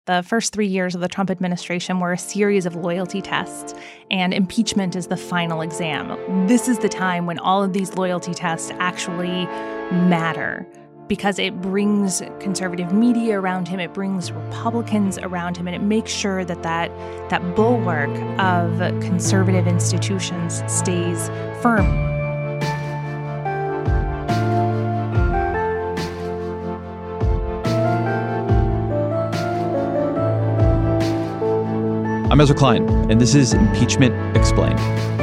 The first 3 years of the Trump administration were a series of loyalty tests, and impeachment is the final exam. This is the time when all of these loyalty tests actually matter because it brings conservative media around him, it brings Republicans around him, and it makes sure that that bulwark of conservative institutions stays firm. I'm Ezra Klein, and this is Impeachment Explained.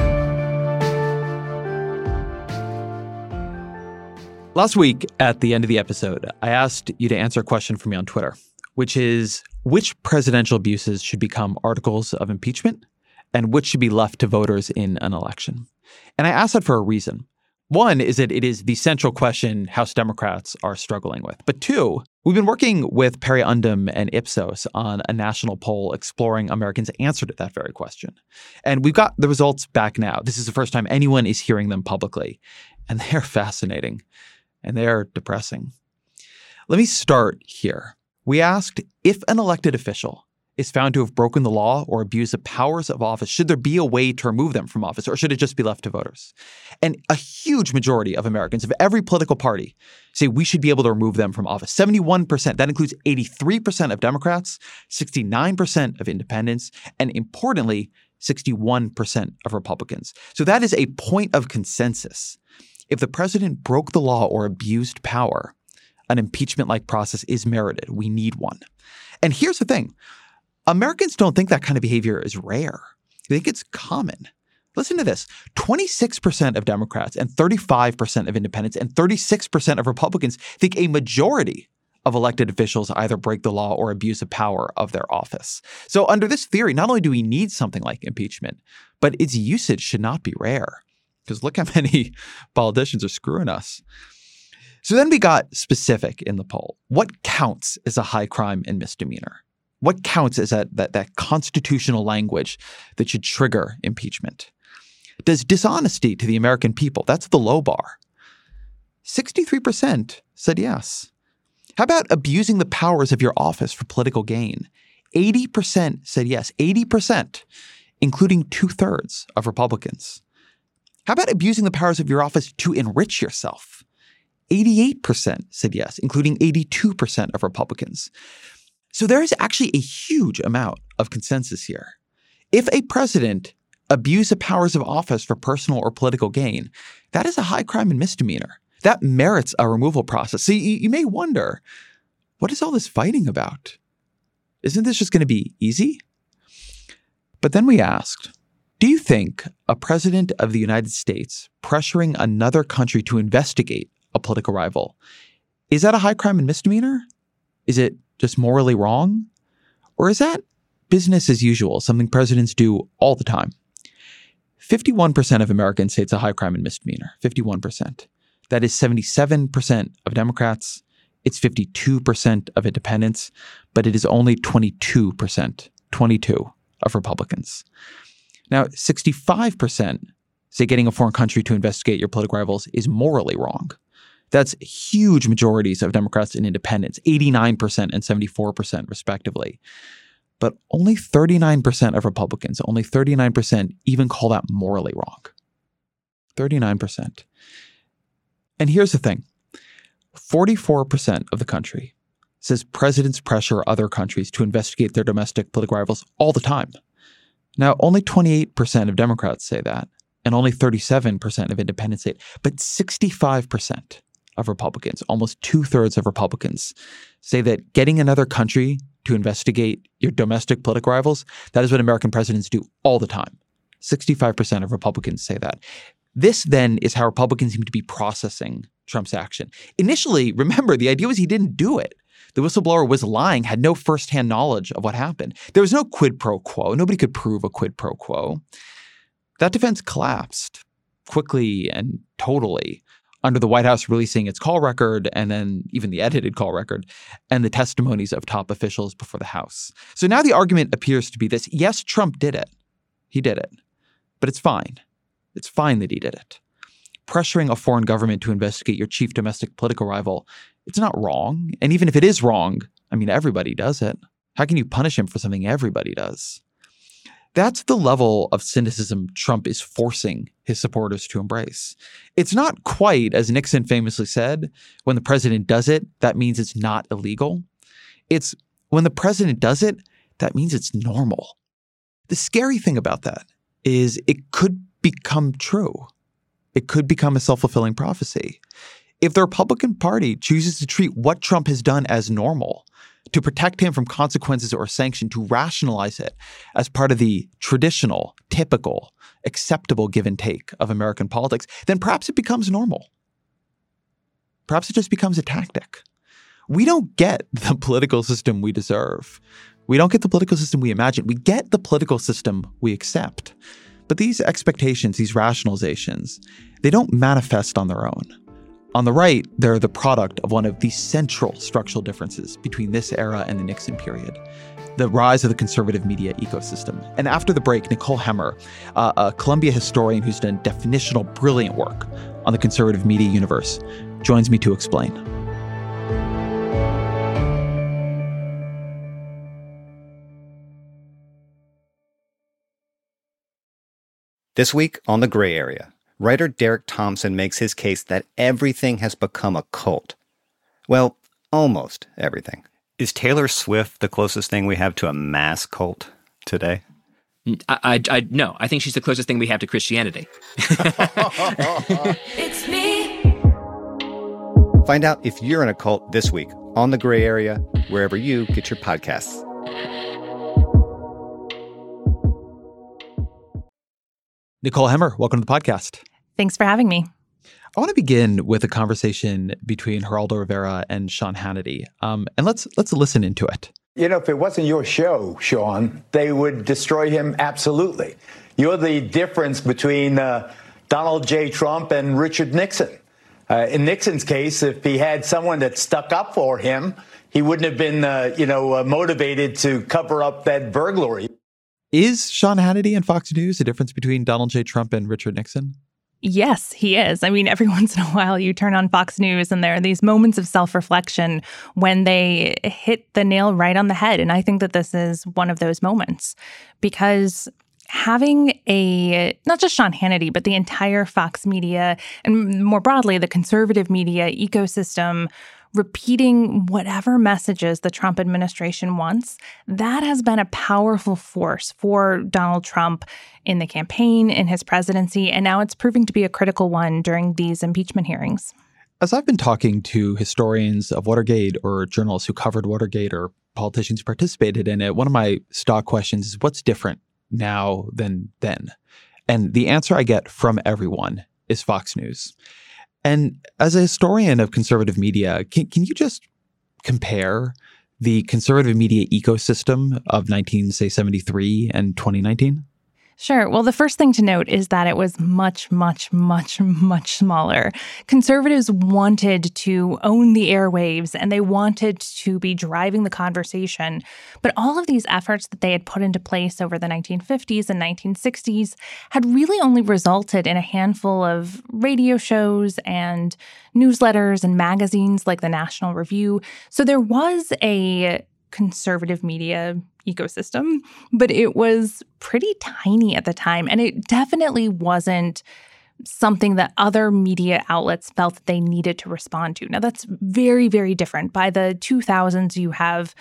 Last week, at the end of the episode, I asked you to answer a question for me on Twitter, which is, which presidential abuses should become articles of impeachment and which should be left to voters in an election? And I asked that for a reason. One is that it is the central question House Democrats are struggling with. But two, we've been working with Perry Undum and Ipsos on a national poll exploring Americans' answer to that very question. And we've got the results back now. This is the first time anyone is hearing them publicly. And they're fascinating. And they're depressing. Let me start here. We asked, if an elected official is found to have broken the law or abused the powers of office, should there be a way to remove them from office, or should it just be left to voters? And a huge majority of Americans of every political party say we should be able to remove them from office. 71%. That includes 83% of Democrats, 69% of independents, and importantly, 61% of Republicans. So that is a point of consensus. If the president broke the law or abused power, an impeachment-like process is merited. We need one. And here's the thing. Americans don't think that kind of behavior is rare. They think it's common. Listen to this. 26% of Democrats and 35% of independents and 36% of Republicans think a majority of elected officials either break the law or abuse the power of their office. So under this theory, not only do we need something like impeachment, but its usage should not be rare. Because look how many politicians are screwing us. So then we got specific in the poll. What counts as a high crime and misdemeanor? What counts as that constitutional language that should trigger impeachment? Does dishonesty to the American people, that's the low bar. 63% said yes. How about abusing the powers of your office for political gain? 80% said yes. 80%, including 2/3 of Republicans. How about abusing the powers of your office to enrich yourself? 88% said yes, including 82% of Republicans. So there is actually a huge amount of consensus here. If a president abused the powers of office for personal or political gain, that is a high crime and misdemeanor. That merits a removal process. So you may wonder, what is all this fighting about? Isn't this just going to be easy? But then we asked, do you think a president of the United States pressuring another country to investigate a political rival, is that a high crime and misdemeanor? Is it just morally wrong? Or is that business as usual, something presidents do all the time? 51% of Americans say it's a high crime and misdemeanor. 51%. That is 77% of Democrats. It's 52% of independents, but it is only 22% of Republicans. Now, 65% say getting a foreign country to investigate your political rivals is morally wrong. That's huge majorities of Democrats and independents, 89% and 74% respectively. But only 39% of Republicans, only 39% even call that morally wrong. 39%. And here's the thing. 44% of the country says presidents pressure other countries to investigate their domestic political rivals all the time. Now, only 28% of Democrats say that, and only 37% of independents say it. But 65% of Republicans, almost 2/3 of Republicans, say that getting another country to investigate your domestic political rivals, that is what American presidents do all the time. 65% of Republicans say that. This then is how Republicans seem to be processing Trump's action. Initially, remember, the idea was he didn't do it. The whistleblower was lying, had no firsthand knowledge of what happened. There was no quid pro quo. Nobody could prove a quid pro quo. That defense collapsed quickly and totally under the White House releasing its call record and then even the edited call record and the testimonies of top officials before the House. So now the argument appears to be this. Yes, Trump did it. He did it. But it's fine. It's fine that he did it. Pressuring a foreign government to investigate your chief domestic political rival, it's not wrong. And even if it is wrong, I mean, everybody does it. How can you punish him for something everybody does? That's the level of cynicism Trump is forcing his supporters to embrace. It's not quite, as Nixon famously said, when the president does it, that means it's not illegal. It's when the president does it, that means it's normal. The scary thing about that is it could become true. It could become a self-fulfilling prophecy. If the Republican Party chooses to treat what Trump has done as normal, to protect him from consequences or sanction, to rationalize it as part of the traditional, typical, acceptable give and take of American politics, then perhaps it becomes normal. Perhaps it just becomes a tactic. We don't get the political system we deserve. We don't get the political system we imagine. We get the political system we accept. But these expectations, these rationalizations, they don't manifest on their own. On the right, they're the product of one of the central structural differences between this era and the Nixon period, the rise of the conservative media ecosystem. And after the break, Nicole Hemmer, a Columbia historian who's done definitional, brilliant work on the conservative media universe, joins me to explain. This week on The Gray Area, writer Derek Thompson makes his case that everything has become a cult. Well, almost everything. Is Taylor Swift the closest thing we have to a mass cult today? No, I think she's the closest thing we have to Christianity. It's me. Find out if you're in a cult this week on The Gray Area, wherever you get your podcasts. Nicole Hemmer, welcome to the podcast. Thanks for having me. I want to begin with a conversation between Geraldo Rivera and Sean Hannity. And let's listen into it. You know, if it wasn't your show, Sean, they would destroy him absolutely. You're the difference between Donald J. Trump and Richard Nixon. In Nixon's case, if he had someone that stuck up for him, he wouldn't have been, motivated to cover up that burglary. Is Sean Hannity and Fox News the difference between Donald J. Trump and Richard Nixon? Yes, he is. I mean, every once in a while you turn on Fox News and there are these moments of self-reflection when they hit the nail right on the head. And I think that this is one of those moments because having not just Sean Hannity, but the entire Fox media and more broadly, the conservative media ecosystem repeating whatever messages the Trump administration wants, that has been a powerful force for Donald Trump in the campaign, in his presidency, and now it's proving to be a critical one during these impeachment hearings. As I've been talking to historians of Watergate or journalists who covered Watergate or politicians who participated in it, one of my stock questions is what's different now than then? And the answer I get from everyone is Fox News. And as a historian of conservative media, can you just compare the conservative media ecosystem of 1973 and 2019? Sure. Well, the first thing to note is that it was much, much, much, much smaller. Conservatives wanted to own the airwaves and they wanted to be driving the conversation. But all of these efforts that they had put into place over the 1950s and 1960s had really only resulted in a handful of radio shows and newsletters and magazines like the National Review. So there was a conservative media ecosystem, but it was pretty tiny at the time. And it definitely wasn't something that other media outlets felt that they needed to respond to. Now, that's very, very different. By the 2000s, you have,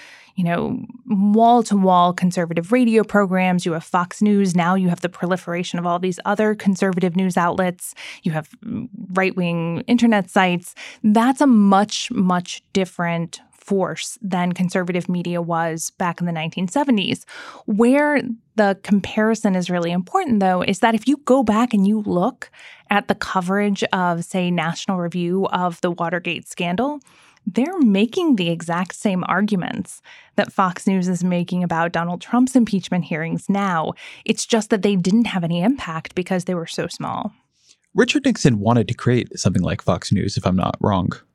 wall-to-wall conservative radio programs. You have Fox News. Now you have the proliferation of all these other conservative news outlets. You have right-wing internet sites. That's a much, much different force than conservative media was back in the 1970s. Where the comparison is really important, though, is that if you go back and you look at the coverage of, say, National Review of the Watergate scandal, they're making the exact same arguments that Fox News is making about Donald Trump's impeachment hearings now. It's just that they didn't have any impact because they were so small. Richard Nixon wanted to create something like Fox News, if I'm not wrong.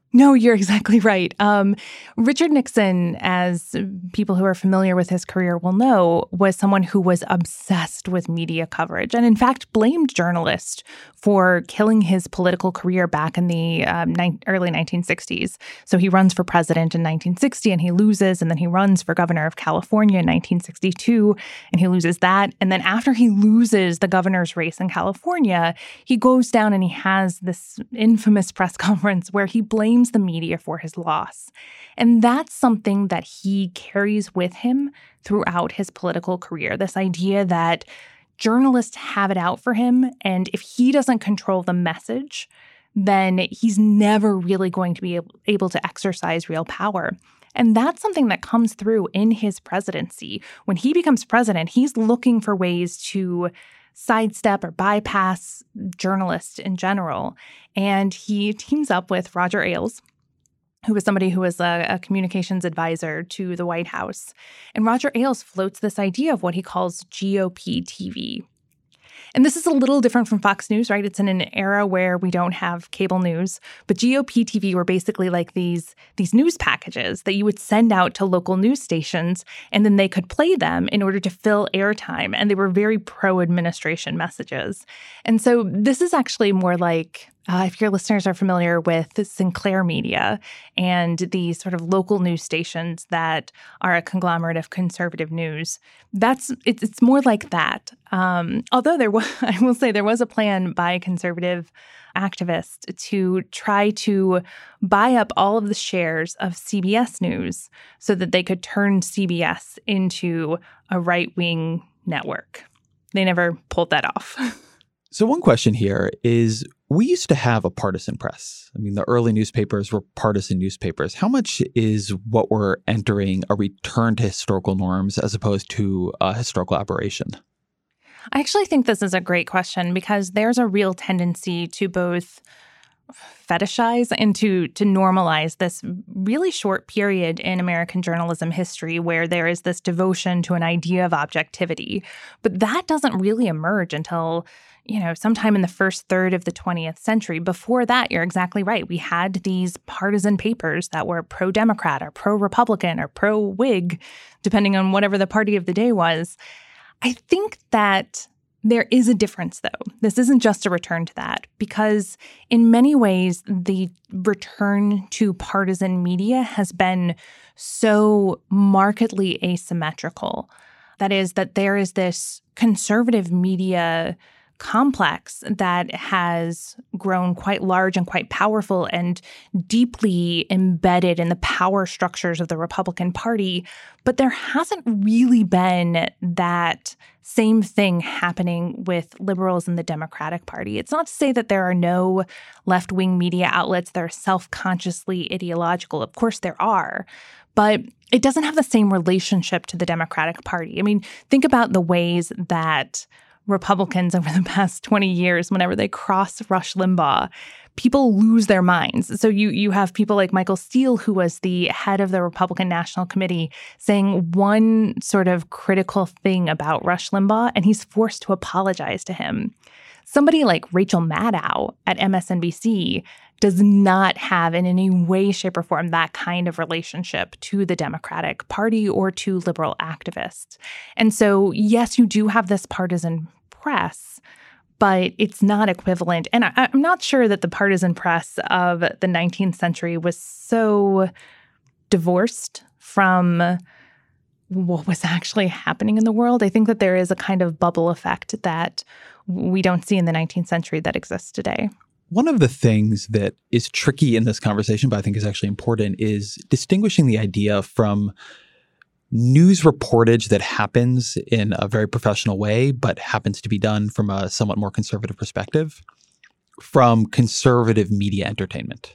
No, you're exactly right. Richard Nixon, as people who are familiar with his career will know, was someone who was obsessed with media coverage and, in fact, blamed journalists for killing his political career back in the early 1960s. So he runs for president in 1960 and he loses, and then he runs for governor of California in 1962 and he loses that. And then after he loses the governor's race in California, he goes down and he has this infamous press conference where he blames the media for his loss. And that's something that he carries with him throughout his political career, this idea that journalists have it out for him, and if he doesn't control the message, then he's never really going to be able to exercise real power. And that's something that comes through in his presidency. When he becomes president, he's looking for ways to sidestep or bypass journalists in general. And he teams up with Roger Ailes, who was somebody who was a communications advisor to the White House. And Roger Ailes floats this idea of what he calls GOP TV. And this is a little different from Fox News, right? It's in an era where we don't have cable news. But GOP TV were basically like these news packages that you would send out to local news stations, and then they could play them in order to fill airtime. And they were very pro-administration messages. And so this is actually more like, if your listeners are familiar with Sinclair Media and the sort of local news stations that are a conglomerate of conservative news, it's more like that. Although I will say there was a plan by conservative activists to try to buy up all of the shares of CBS News so that they could turn CBS into a right-wing network. They never pulled that off. So one question here is, we used to have a partisan press. I mean, the early newspapers were partisan newspapers. How much is what we're entering a return to historical norms as opposed to a historical aberration? I actually think this is a great question because there's a real tendency to both fetishize and to normalize this really short period in American journalism history where there is this devotion to an idea of objectivity. But that doesn't really emerge until, sometime in the first third of the 20th century. Before that, you're exactly right. We had these partisan papers that were pro-Democrat or pro-Republican or pro-Whig, depending on whatever the party of the day was. I think that there is a difference, though. This isn't just a return to that, because in many ways, the return to partisan media has been so markedly asymmetrical. That is, that there is this conservative media complex that has grown quite large and quite powerful and deeply embedded in the power structures of the Republican Party. But there hasn't really been that same thing happening with liberals in the Democratic Party. It's not to say that there are no left-wing media outlets that are self-consciously ideological. Of course there are. But it doesn't have the same relationship to the Democratic Party. I mean, think about the ways that Republicans over the past 20 years, whenever they cross Rush Limbaugh, people lose their minds. So you have people like Michael Steele, who was the head of the Republican National Committee, saying one sort of critical thing about Rush Limbaugh, and he's forced to apologize to him. Somebody like Rachel Maddow at MSNBC does not have in any way, shape, or form that kind of relationship to the Democratic Party or to liberal activists. And so, yes, you do have this partisan press, but it's not equivalent. And I'm not sure that the partisan press of the 19th century was so divorced from what was actually happening in the world. I think that there is a kind of bubble effect that we don't see in the 19th century that exists today. One of the things that is tricky in this conversation, but I think is actually important, is distinguishing the idea from news reportage that happens in a very professional way, but happens to be done from a somewhat more conservative perspective, from conservative media entertainment.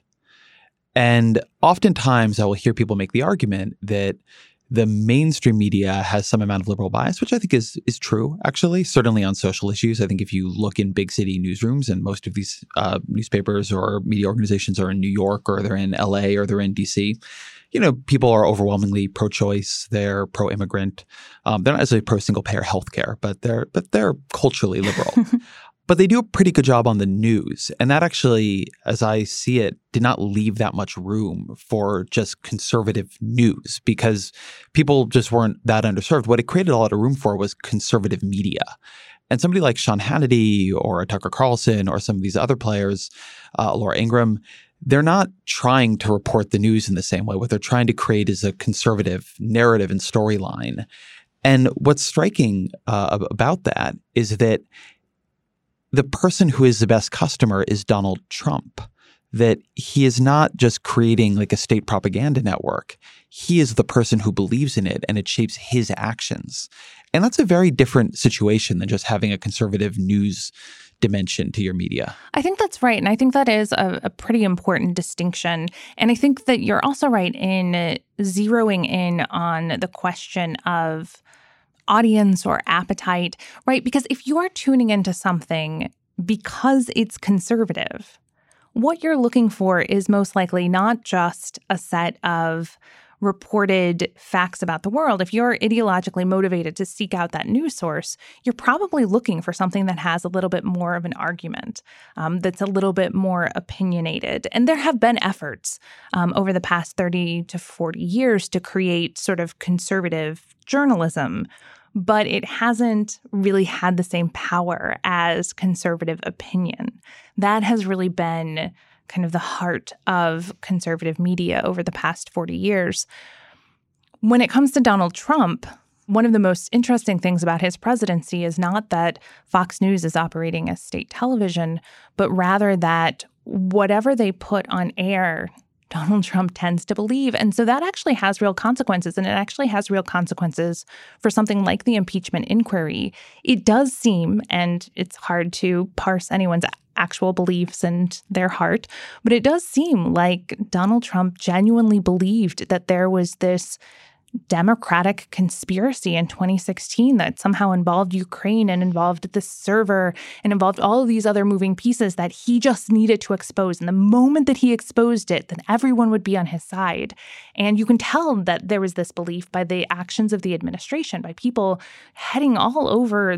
And oftentimes I will hear people make the argument that the mainstream media has some amount of liberal bias, which I think is true, actually, certainly on social issues. I think if you look in big city newsrooms, and most of these newspapers or media organizations are in New York or they're in LA or they're in DC, people are overwhelmingly pro-choice. They're pro-immigrant. They're not necessarily pro-single-payer healthcare, but they're culturally liberal. But they do a pretty good job on the news. And that actually, as I see it, did not leave that much room for just conservative news because people just weren't that underserved. What it created a lot of room for was conservative media. And somebody like Sean Hannity or Tucker Carlson or some of these other players, Laura Ingraham, they're not trying to report the news in the same way. What they're trying to create is a conservative narrative and storyline. And what's striking about that is that the person who is the best customer is Donald Trump, that he is not just creating like a state propaganda network. He is the person who believes in it and it shapes his actions. And that's a very different situation than just having a conservative news dimension to your media. I think that's right. And I think that is a pretty important distinction. And I think that you're also right in zeroing in on the question of audience or appetite, right? Because if you are tuning into something because it's conservative, what you're looking for is most likely not just a set of reported facts about the world. If you're ideologically motivated to seek out that news source, you're probably looking for something that has a little bit more of an argument, that's a little bit more opinionated. And there have been efforts over the past 30 to 40 years to create sort of conservative journalism, but it hasn't really had the same power as conservative opinion. That has really been kind of the heart of conservative media over the past 40 years. When it comes to Donald Trump, one of the most interesting things about his presidency is not that Fox News is operating as state television, but rather that whatever they put on air, Donald Trump tends to believe. And so that actually has real consequences. And it actually has real consequences for something like the impeachment inquiry. It does seem, and it's hard to parse anyone's actual beliefs and their heart, but it does seem like Donald Trump genuinely believed that there was this Democratic conspiracy in 2016 that somehow involved Ukraine and involved this server and involved all of these other moving pieces that he just needed to expose. And the moment that he exposed it, then everyone would be on his side. And you can tell that there was this belief by the actions of the administration, by people heading all over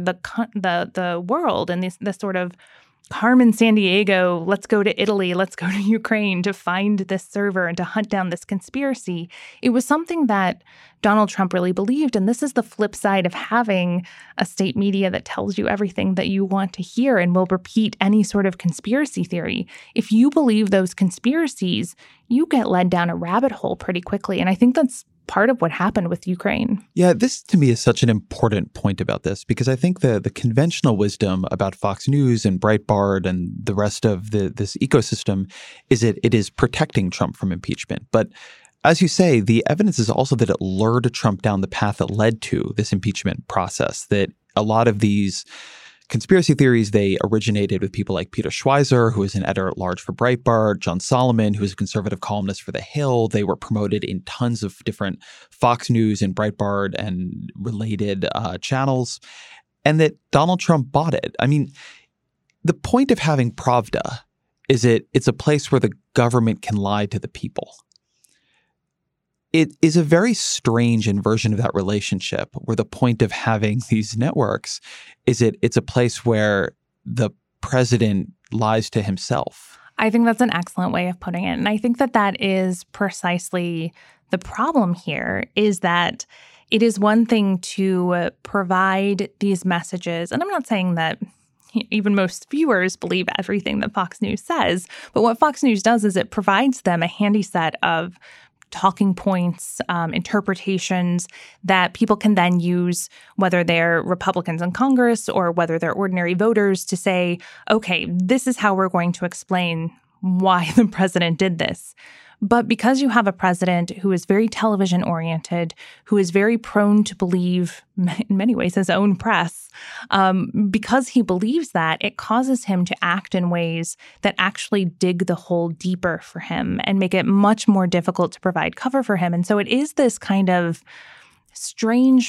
the world and this sort of Carmen Sandiego, let's go to Italy, let's go to Ukraine to find this server and to hunt down this conspiracy. It was something that Donald Trump really believed. And this is the flip side of having a state media that tells you everything that you want to hear and will repeat any sort of conspiracy theory. If you believe those conspiracies, you get led down a rabbit hole pretty quickly. And I think that's part of what happened with Ukraine. Yeah, this to me is such an important point about this because I think the conventional wisdom about Fox News and Breitbart and the rest of this ecosystem is it is protecting Trump from impeachment. But as you say, the evidence is also that it lured Trump down the path that led to this impeachment process, that a lot of these conspiracy theories, they originated with people like Peter Schweizer, who is an editor-at-large for Breitbart, John Solomon, who is a conservative columnist for The Hill. They were promoted in tons of different Fox News and Breitbart and related channels, and that Donald Trump bought it. I mean, the point of having Pravda is it's a place where the government can lie to the people. It is a very strange inversion of that relationship where the point of having these networks is it's a place where the president lies to himself. I think that's an excellent way of putting it. And I think that is precisely the problem here, is that it is one thing to provide these messages. And I'm not saying that even most viewers believe everything that Fox News says, but what Fox News does is it provides them a handy set of talking points, interpretations that people can then use, whether they're Republicans in Congress or whether they're ordinary voters, to say, okay, this is how we're going to explain why the president did this. But because you have a president who is very television-oriented, who is very prone to believe, in many ways, his own press, because he believes that, it causes him to act in ways that actually dig the hole deeper for him and make it much more difficult to provide cover for him. And so it is this kind of strange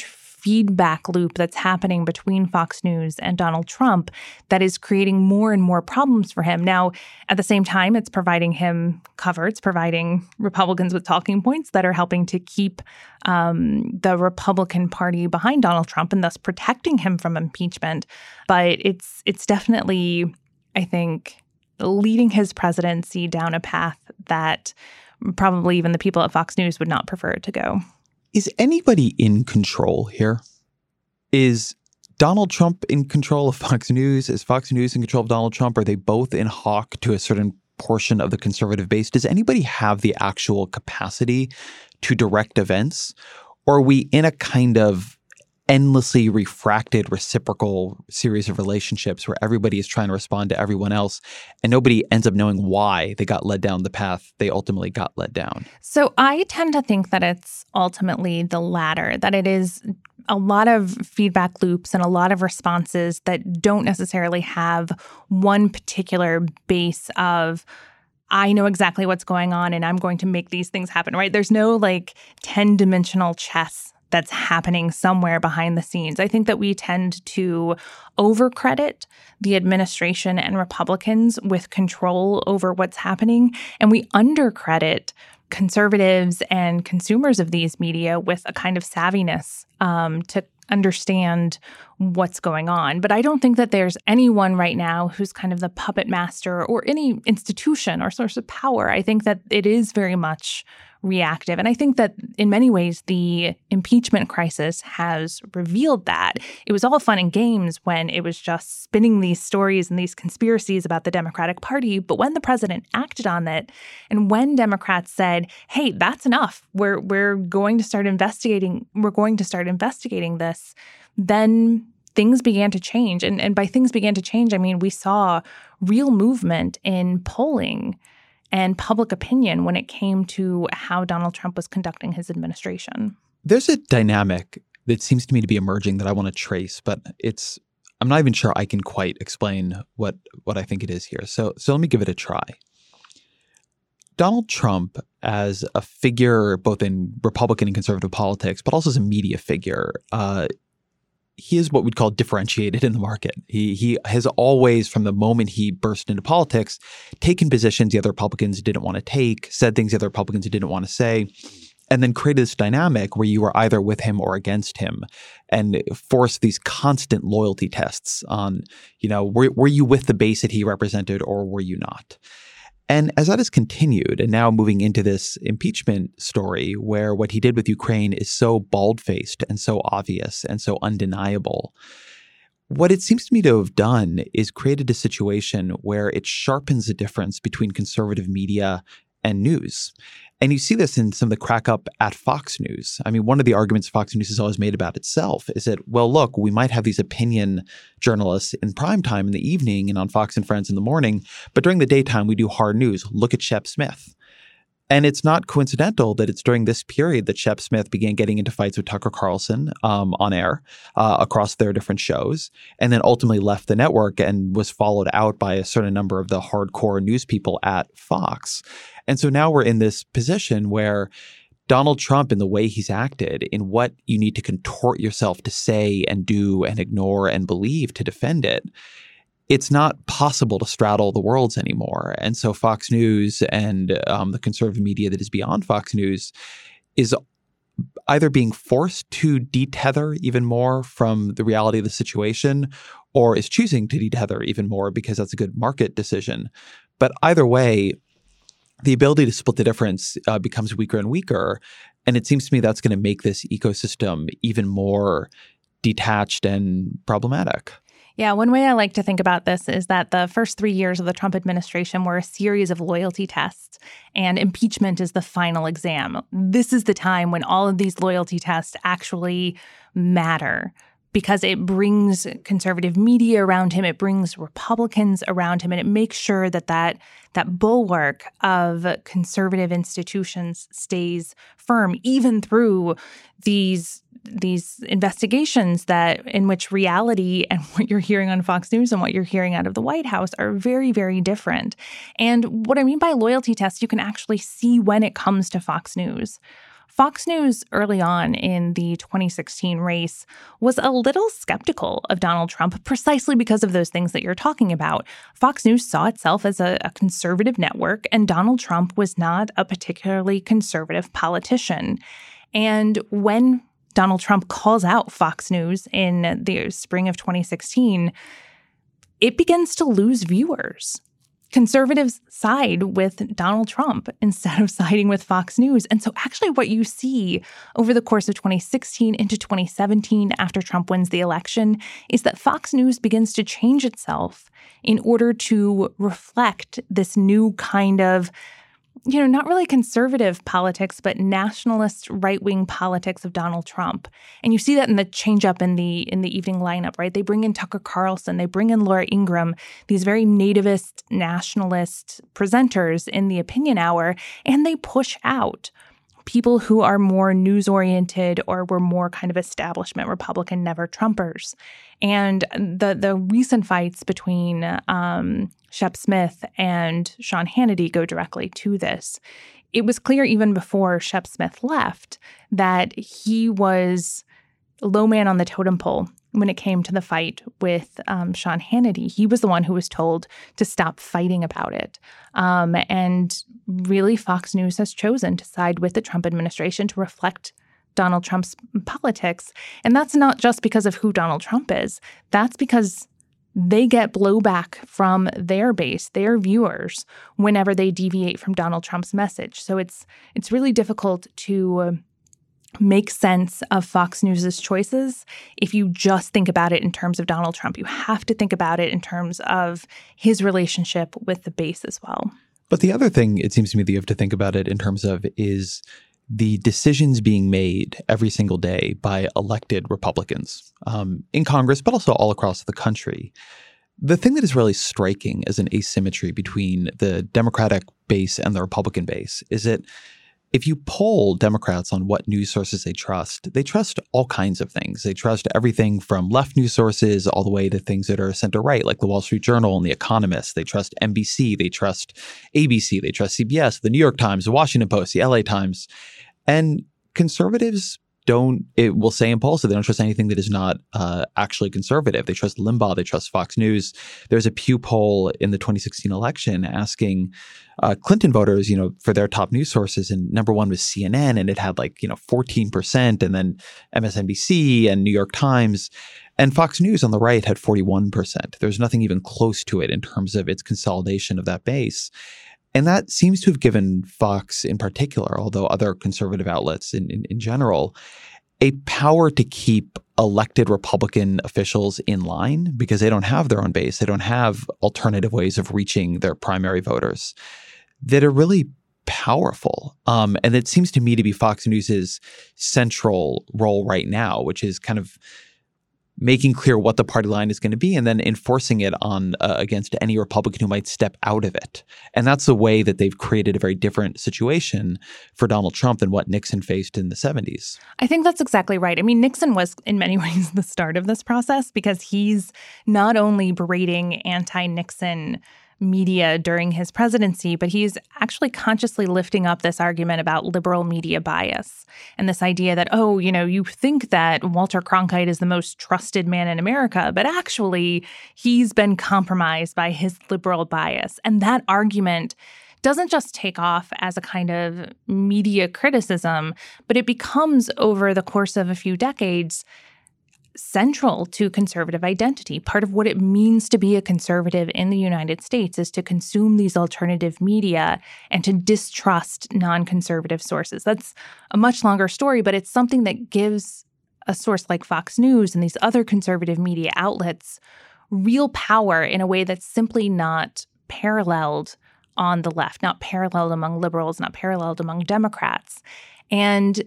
feedback loop that's happening between Fox News and Donald Trump that is creating more and more problems for him. Now, at the same time, it's providing him cover. It's providing Republicans with talking points that are helping to keep the Republican Party behind Donald Trump and thus protecting him from impeachment. But it's definitely, I think, leading his presidency down a path that probably even the people at Fox News would not prefer it to go. Is anybody in control here? Is Donald Trump in control of Fox News? Is Fox News in control of Donald Trump? Are they both in hock to a certain portion of the conservative base? Does anybody have the actual capacity to direct events? Or are we in a kind of endlessly refracted reciprocal series of relationships where everybody is trying to respond to everyone else and nobody ends up knowing why they got led down the path they ultimately got led down? So I tend to think that it's ultimately the latter, that it is a lot of feedback loops and a lot of responses that don't necessarily have one particular base of, I know exactly what's going on and I'm going to make these things happen, right? There's no 10-dimensional chess that's happening somewhere behind the scenes. I think that we tend to overcredit the administration and Republicans with control over what's happening, and we undercredit conservatives and consumers of these media with a kind of savviness to understand what's going on. But I don't think that there's anyone right now who's kind of the puppet master or any institution or source of power. I think that it is very much reactive. And I think that in many ways, the impeachment crisis has revealed that. It was all fun and games when it was just spinning these stories and these conspiracies about the Democratic Party. But when the president acted on it, and when Democrats said, hey, that's enough, we're going to start investigating, this, then things began to change. And by things began to change, I mean, we saw real movement in polling and public opinion when it came to how Donald Trump was conducting his administration. There's a dynamic that seems to me to be emerging that I want to trace, but I'm not even sure I can quite explain what I think it is here. So let me give it a try. Donald Trump, as a figure both in Republican and conservative politics, but also as a media figure, he is what we'd call differentiated in the market. He has always, from the moment he burst into politics, taken positions the other Republicans didn't want to take, said things the other Republicans didn't want to say, and then created this dynamic where you were either with him or against him and forced these constant loyalty tests on, were you with the base that he represented or were you not? And as that has continued, and now moving into this impeachment story where what he did with Ukraine is so bald-faced and so obvious and so undeniable, what it seems to me to have done is created a situation where it sharpens the difference between conservative media and news. And you see this in some of the crack up at Fox News. I mean, one of the arguments Fox News has always made about itself is that, well, look, we might have these opinion journalists in prime time in the evening and on Fox and Friends in the morning, but during the daytime, we do hard news. Look at Shep Smith. And it's not coincidental that it's during this period that Shep Smith began getting into fights with Tucker Carlson on air across their different shows, and then ultimately left the network and was followed out by a certain number of the hardcore news people at Fox. And so now we're in this position where Donald Trump, in the way he's acted, in what you need to contort yourself to say and do and ignore and believe to defend it, it's not possible to straddle the worlds anymore. And so Fox News and the conservative media that is beyond Fox News is either being forced to detether even more from the reality of the situation or is choosing to detether even more because that's a good market decision. But either way, the ability to split the difference becomes weaker and weaker. And it seems to me that's going to make this ecosystem even more detached and problematic. Yeah, one way I like to think about this is that the first 3 years of the Trump administration were a series of loyalty tests, and impeachment is the final exam. This is the time when all of these loyalty tests actually matter, because it brings conservative media around him, it brings Republicans around him, and it makes sure that that bulwark of conservative institutions stays firm, even through these investigations in which reality and what you're hearing on Fox News and what you're hearing out of the White House are very, very different. And what I mean by loyalty tests, you can actually see when it comes to Fox News. Fox News early on in the 2016 race was a little skeptical of Donald Trump precisely because of those things that you're talking about. Fox News saw itself as a conservative network, and Donald Trump was not a particularly conservative politician. And when Donald Trump calls out Fox News in the spring of 2016, it begins to lose viewers. Conservatives side with Donald Trump instead of siding with Fox News. And so actually what you see over the course of 2016 into 2017 after Trump wins the election is that Fox News begins to change itself in order to reflect this new kind of, not really conservative politics, but nationalist right-wing politics of Donald Trump. And you see that in the change-up in the evening lineup, right? They bring in Tucker Carlson, they bring in Laura Ingraham, these very nativist, nationalist presenters in the opinion hour, and they push out people who are more news-oriented or were more kind of establishment Republican never-Trumpers. And the recent fights between Shep Smith and Sean Hannity go directly to this. It was clear even before Shep Smith left that he was low man on the totem pole when it came to the fight with Sean Hannity. He was the one who was told to stop fighting about it. And really, Fox News has chosen to side with the Trump administration to reflect Donald Trump's politics. And that's not just because of who Donald Trump is. That's because they get blowback from their base, their viewers, whenever they deviate from Donald Trump's message. So it's really difficult to make sense of Fox News's choices if you just think about it in terms of Donald Trump. You have to think about it in terms of his relationship with the base as well. But the other thing, it seems to me, that you have to think about it in terms of is the decisions being made every single day by elected Republicans in Congress, but also all across the country. The thing that is really striking as an asymmetry between the Democratic base and the Republican base is that if you poll Democrats on what news sources they trust all kinds of things. They trust everything from left news sources all the way to things that are center-right, like the Wall Street Journal and The Economist. They trust NBC. They trust ABC. They trust CBS, the New York Times, the Washington Post, the LA Times. And conservatives will say impulsive. They don't trust anything that is not actually conservative. They trust Limbaugh. They trust Fox News. There's a Pew poll in the 2016 election asking Clinton voters, for their top news sources. And number one was CNN, and it had 14%, and then MSNBC and New York Times. And Fox News on the right had 41%. There's nothing even close to it in terms of its consolidation of that base. And that seems to have given Fox in particular, although other conservative outlets in general, a power to keep elected Republican officials in line because they don't have their own base. They don't have alternative ways of reaching their primary voters that are really powerful. And it seems to me to be Fox News's central role right now, which is kind of making clear what the party line is going to be and then enforcing it on against any Republican who might step out of it. And that's the way that they've created a very different situation for Donald Trump than what Nixon faced in the 70s. I think that's exactly right. I mean, Nixon was in many ways the start of this process because he's not only berating anti-Nixon media during his presidency, but he's actually consciously lifting up this argument about liberal media bias and this idea that, you think that Walter Cronkite is the most trusted man in America, but actually he's been compromised by his liberal bias. And that argument doesn't just take off as a kind of media criticism, but it becomes, over the course of a few decades, central to conservative identity. Part of what it means to be a conservative in the United States is to consume these alternative media and to distrust non-conservative sources. That's a much longer story, but it's something that gives a source like Fox News and these other conservative media outlets real power in a way that's simply not paralleled on the left, not paralleled among liberals, not paralleled among Democrats. And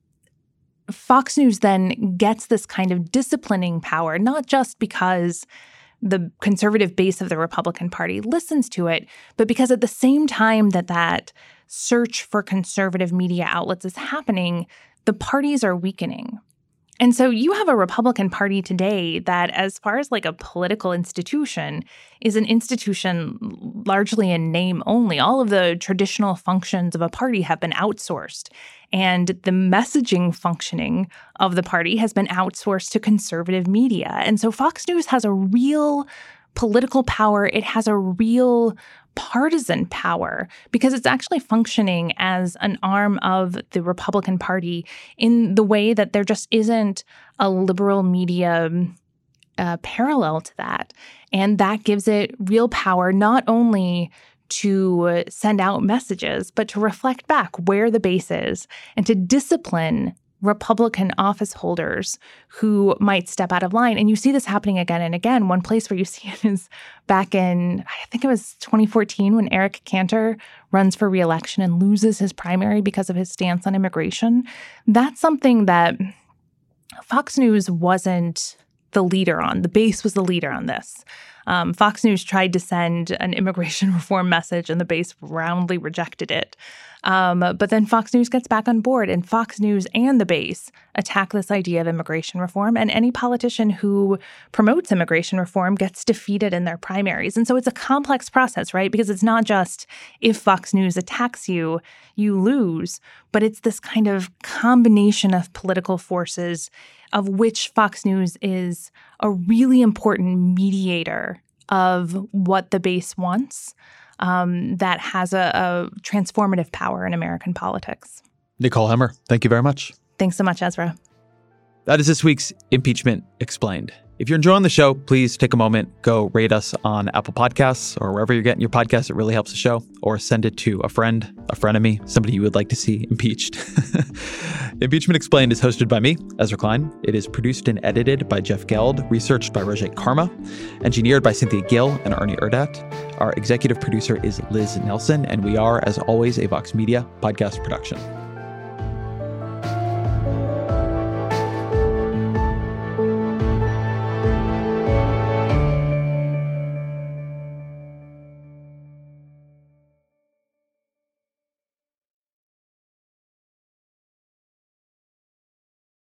Fox News then gets this kind of disciplining power, not just because the conservative base of the Republican Party listens to it, but because at the same time that search for conservative media outlets is happening, the parties are weakening. And so you have a Republican Party today that, as far as like a political institution, is an institution largely in name only. All of the traditional functions of a party have been outsourced. And the messaging functioning of the party has been outsourced to conservative media. And so Fox News has a real political power. It has a real partisan power because it's actually functioning as an arm of the Republican Party in the way that there just isn't a liberal media parallel to that. And that gives it real power, not only to send out messages, but to reflect back where the base is and to discipline Republican office holders who might step out of line. And you see this happening again and again. One place where you see it is back in, I think it was 2014, when Eric Cantor runs for re-election and loses his primary because of his stance on immigration. That's something that Fox News wasn't the leader on. The base was the leader on this. Fox News tried to send an immigration reform message, and the base roundly rejected it. But then Fox News gets back on board, and Fox News and the base attack this idea of immigration reform. And any politician who promotes immigration reform gets defeated in their primaries. And so it's a complex process, right? Because it's not just if Fox News attacks you, you lose, but it's this kind of combination of political forces of which Fox News is a really important mediator of what the base wants. That has a transformative power in American politics. Nicole Hemmer, thank you very much. Thanks so much, Ezra. That is this week's Impeachment Explained. If you're enjoying the show, please take a moment, go rate us on Apple Podcasts or wherever you're getting your podcasts. It really helps the show. Or send it to a friend, a frenemy, somebody you would like to see impeached. Impeachment Explained is hosted by me, Ezra Klein. It is produced and edited by Jeff Geld, researched by Roger Karma, engineered by Cynthia Gill and Ernie Erdath. Our executive producer is Liz Nelson, and we are, as always, a Vox Media podcast production.